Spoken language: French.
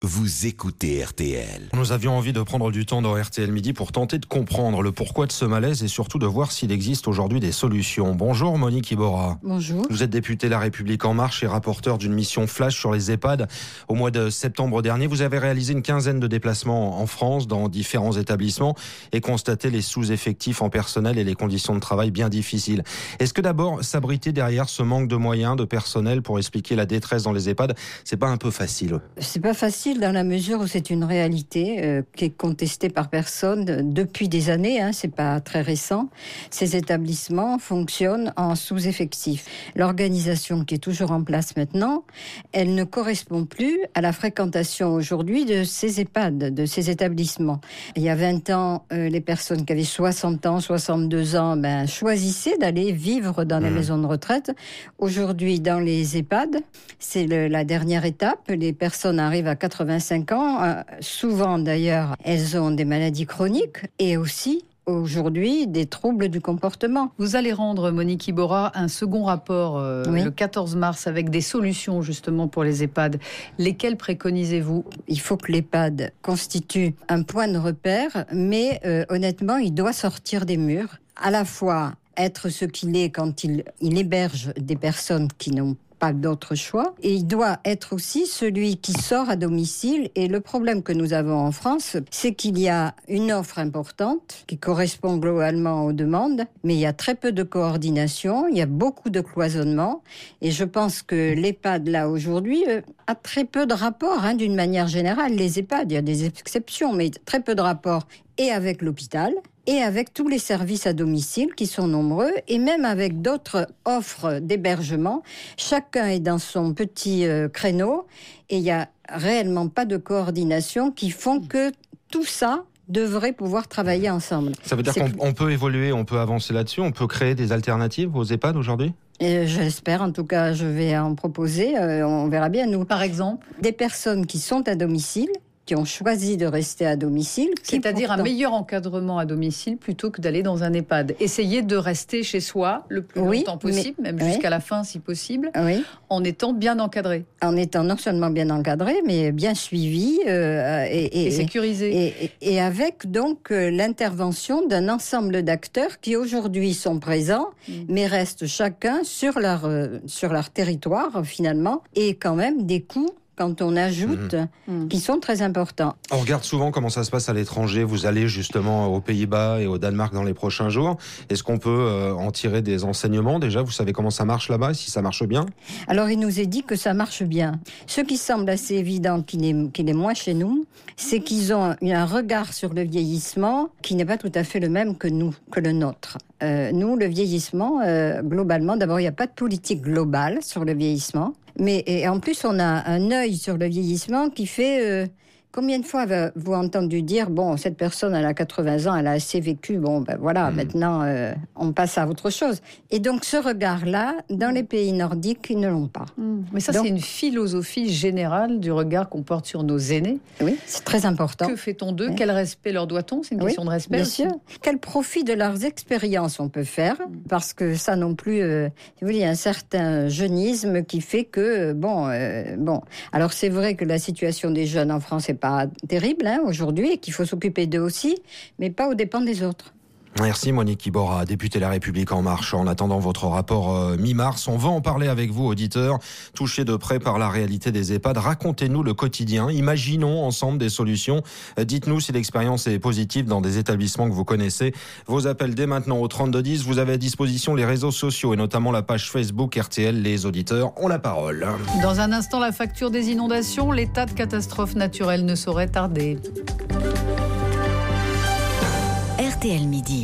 Vous écoutez RTL. Nous avions envie de prendre du temps dans RTL Midi pour tenter de comprendre le pourquoi de ce malaise et surtout de voir s'il existe aujourd'hui des solutions. Bonjour Monique Iborra. Bonjour. Vous êtes députée La République En Marche et rapporteur d'une mission flash sur les EHPAD. Au mois de septembre dernier, vous avez réalisé une quinzaine de déplacements en France dans différents établissements et constaté les sous-effectifs en personnel et les conditions de travail bien difficiles. Est-ce que d'abord s'abriter derrière ce manque de moyens, de personnel pour expliquer la détresse dans les EHPAD, c'est pas un peu facile? C'est pas facile dans la mesure où c'est une réalité qui est contestée par personne depuis des années, c'est pas très récent. Ces établissements fonctionnent en sous-effectif. L'organisation qui est toujours en place maintenant, elle ne correspond plus à la fréquentation aujourd'hui de ces EHPAD, de ces établissements. Il y a 20 ans, les personnes qui avaient 60 ans, 62 ans, choisissaient d'aller vivre dans les maisons de retraite. Aujourd'hui, dans les EHPAD, c'est la dernière étape. Les personnes arrivent à 85 ans. Souvent, d'ailleurs, elles ont des maladies chroniques et aussi aujourd'hui des troubles du comportement. Vous allez rendre, Monique Iborra, un second rapport le 14 mars avec des solutions justement pour les EHPAD. Lesquelles préconisez-vous ? Il faut que l'EHPAD constitue un point de repère, mais honnêtement, il doit sortir des murs. À la fois être ce qu'il est quand il héberge des personnes qui n'ont pas d'autre choix. Et il doit être aussi celui qui sort à domicile. Et le problème que nous avons en France, c'est qu'il y a une offre importante qui correspond globalement aux demandes, mais il y a très peu de coordination, il y a beaucoup de cloisonnement. Et je pense que l'EHPAD, là, aujourd'hui, a très peu de rapports, d'une manière générale. Les EHPAD, il y a des exceptions, mais très peu de rapports et avec l'hôpital, et avec tous les services à domicile qui sont nombreux, et même avec d'autres offres d'hébergement. Chacun est dans son petit créneau, et il n'y a réellement pas de coordination qui font que tout ça devrait pouvoir travailler ensemble. Ça veut dire qu'on peut évoluer, on peut avancer là-dessus, on peut créer des alternatives aux EHPAD aujourd'hui ? J'espère, en tout cas, je vais en proposer, on verra bien. Nous, par exemple, des personnes qui sont à domicile, qui ont choisi de rester à domicile. C'est-à-dire un meilleur encadrement à domicile plutôt que d'aller dans un EHPAD. Essayer de rester chez soi le plus longtemps possible, même jusqu'à la fin si possible, en étant bien encadré. En étant non seulement bien encadré, mais bien suivi et sécurisé. Et avec donc l'intervention d'un ensemble d'acteurs qui aujourd'hui sont présents, mais restent chacun sur leur territoire finalement, et quand même des coûts, quand on ajoute, qui sont très importants. On regarde souvent comment ça se passe à l'étranger. Vous allez justement aux Pays-Bas et au Danemark dans les prochains jours. Est-ce qu'on peut en tirer des enseignements déjà ? Vous savez comment ça marche là-bas, si ça marche bien ? Alors, il nous est dit que ça marche bien. Ce qui semble assez évident, qu'il est moins chez nous, c'est qu'ils ont un regard sur le vieillissement qui n'est pas tout à fait le même que nous, que le nôtre. Nous, le vieillissement, globalement, d'abord, il n'y a pas de politique globale sur le vieillissement. Mais en plus, on a un œil sur le vieillissement qui fait... combien de fois avez-vous entendu dire, cette personne, elle a 80 ans, elle a assez vécu, maintenant, on passe à autre chose. Et donc, ce regard-là, dans les pays nordiques, ils ne l'ont pas. Mais ça, c'est une philosophie générale du regard qu'on porte sur nos aînés. Oui, c'est très important. Que fait-on d'eux ? Quel respect leur doit-on ? C'est une question de respect bien aussi. sûr. Quel profit de leurs expériences on peut faire ? Parce que ça non plus, il y a un certain jeunisme qui fait que, Alors, c'est vrai que la situation des jeunes en France est pas terrible aujourd'hui, et qu'il faut s'occuper d'eux aussi, mais pas aux dépens des autres. Merci Monique Iborra, députée La République En Marche. En attendant votre rapport mi-mars, on va en parler avec vous, auditeurs, touchés de près par la réalité des EHPAD. Racontez-nous le quotidien, imaginons ensemble des solutions. Dites-nous si l'expérience est positive dans des établissements que vous connaissez. Vos appels dès maintenant au 3210. Vous avez à disposition les réseaux sociaux et notamment la page Facebook RTL. Les auditeurs ont la parole. Dans un instant, la facture des inondations. L'état de catastrophe naturelle ne saurait tarder. RTL Midi.